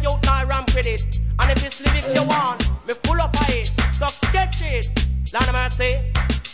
you not ramp with it. And if this lyrics you want, me full up of it. So get it. Lord of mercy.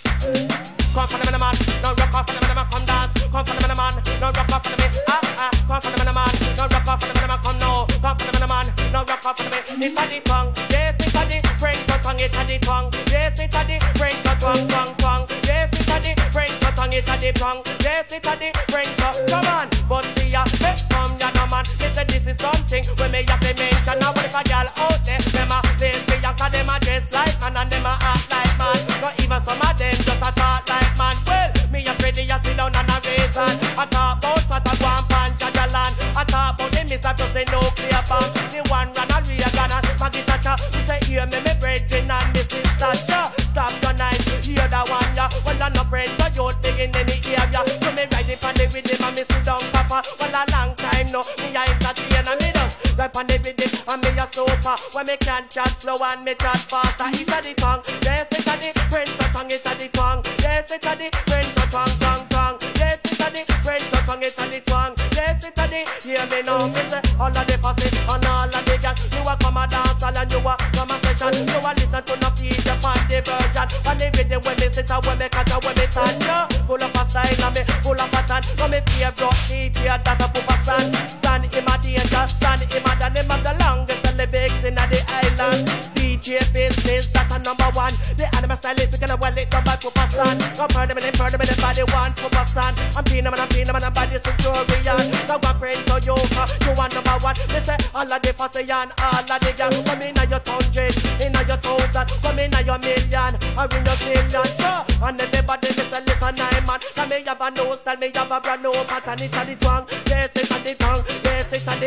Come for the man, no rock off for the man, come dance. Come for the man, no rock off for the man. Come for the man, no rock off for the man, come now. Come for the man, no rock off for the man. It's a the tongue, yes it's a the brain to tongue, it's a the tongue. Yes it's a the brain to tongue. Yes it's a the brain to tongue, it's a the tongue. Yes it's a the brain to come on. But see ya, come ya no man. They say this is something when me have to mention. Now if a girl out there, them a lazy and them a dress like man and them a act like man. Not even some of them just a talk like man. Well, me a ready a sit down and a reason. I talk about what I want pan Jajaland. I talk about the miss of just the nuclear bomb. The one Ronald Reagan and Maggie Thatcher. Me say hear me brethren and me sister. Stop your knife, hear that one ya. Well I no friend so youth big in any area. So me ride it on the rhythm and me sit down papa. Well a long time no, me a entertain and me just ride on the rhythm and me a sofa. When me can chat slow and me chat faster. It's a the tongue, yes it's a the French tongue, it's a the tongue. Yes it's a the French tongue. Yes it's a the French tongue, it's a the tongue. Yes it's a the, hear me now, me say all of the fussy and all of the gang. You a come a dance and you a come a session. You a listen to no DJ on the version. And the rhythm when me sit and when me catch and when me stand. Yeah, pull up a style and me pull up a stand. So me favorite DJ that a put a stand. Stand him a danger, stand him a dan. Him have the longest and the biggest in the island. DJ business that a number one. The animal style is picking a well it done by put a stand. Come further me body one put a stand. I'm peeing them and I'm body centurion. So one friend to you, you want number one. They say all of the fussy and all of the gang. Come in a your hundred, in a your thousand, come in a your million, or in your billion. Sure, and everybody listen nine man. Come me have a new style, me have a brand new pattern. It's a the tongue, yes it's a the tongue, yes it's a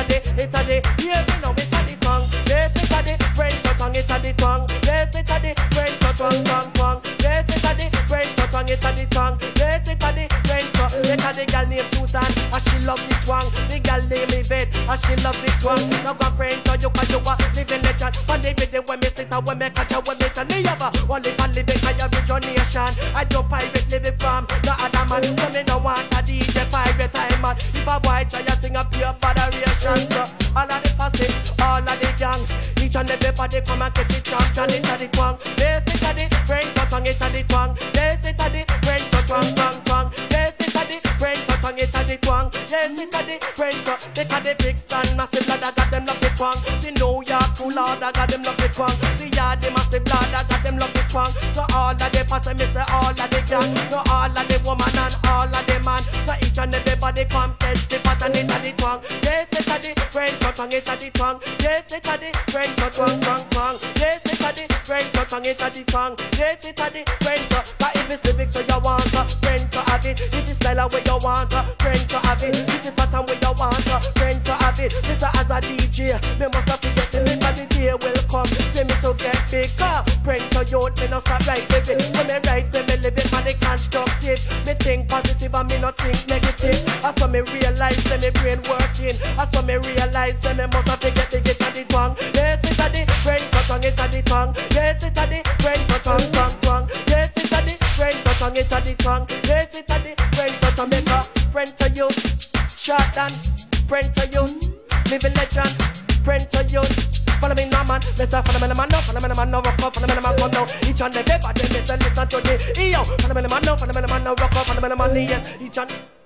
the, yeah me know it's a the tongue, yes it's a the brain to tongue, it's a the tongue, yes it's a the brain to tongue, yes it's a the brain to tongue, it's a the tongue, yes it's a the brain to. It's a the girl named Susan, and she love this one. The girl named Yvette, and she love this one. Now go friend to you 'cause you a living legend. When they read it, when me sit and when me catch and when me turn me over. One live and live it, I origination. I don't pirate living from no other man. So me no want a DJ pirate time man. If a boy try to sing a pure federation, so all of the posse, all of the gang, each and everybody come and catch it champion. It's a the twang, yes it's a the brain to tongue, it's a the twang, yes it's a the brain to twang, yes it's a the brain to tongue, it's a the twang, yes it's a the brain to. They got the big stand, massive blood, I got them love the twang. The New York cool lord, I got them love the twang. The yard, the massive blood, I got them love the twang. So all of the posse, me say all of the gang, no all of the woman and all of the man. So each and everybody come test the pattern, it's a the twang. Yes it's a the brain to tongue, it's a the twang. Yes it's a the brain to twang. Yes it's a the brain to tongue, it's a the twang. Yes it's a the brain to. But if it's lyrics so you want, brain to have it. If it's style where you want, brain to have it. If it's pattern where you want, brain to have it. This as a DJ, me must have to get the link and the day will come. Say me to get big car, brain to youth, me no stop right with it. When me write, when me live it, man they constructive. Me think positive and me not think negative. I saw me realize, when me brain working. I saw me realize, when me must have to get the twang. Yes it's a the brain to tongue, it's a the tongue. Yes it's a the brain to tongue. Yes it's a the brain to tongue, it's a the tongue. Yes it's a the brain to tongue. Make a friend to you, short and friend to you, living legend, friend to you. Follow me now man, let's follow me the man now, follow me the man now, rock up, follow me the man come now. Each and everybody listen to the yo. Follow me the man now, rock up, follow me the man now, each and